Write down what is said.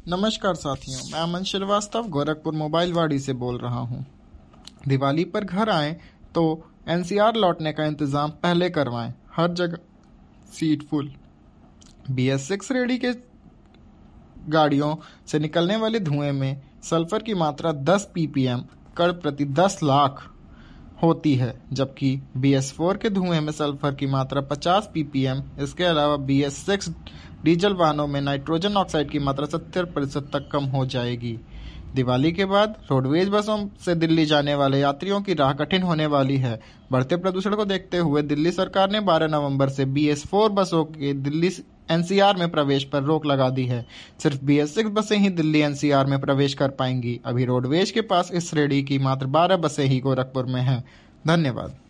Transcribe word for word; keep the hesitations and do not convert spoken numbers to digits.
नमस्कार साथियों, मैं अमन श्रीवास्तव गोरखपुर मोबाइल वाड़ी से बोल रहा हूँ। दिवाली पर घर आएं तो एनसीआर लौटने का इंतज़ाम पहले करवाएं। हर जगह seat full. B S six ready के गाड़ियों से निकलने वाले धुएं में सल्फर की मात्रा दस पीपीएम कण प्रति दस लाख होती है, जबकि बी एस फोर के धुएं में सल्फर की मात्रा पचास पीपीएम। इसके अलावा बी एस सिक्स डीजल वाहनों में नाइट्रोजन ऑक्साइड की मात्रा सत्तर प्रतिशत तक कम हो जाएगी। दिवाली के बाद रोडवेज बसों से दिल्ली जाने वाले यात्रियों की राह कठिन होने वाली है। बढ़ते प्रदूषण को देखते हुए दिल्ली सरकार ने बारह नवंबर से बी एस फोर बसों के दिल्ली एनसीआर में प्रवेश पर रोक लगा दी है। सिर्फ बी एस सिक्स बसें ही दिल्ली एनसीआर में प्रवेश कर पाएंगी। अभी रोडवेज के पास इस श्रेणी की मात्र बारह बसें ही गोरखपुर में हैं। धन्यवाद।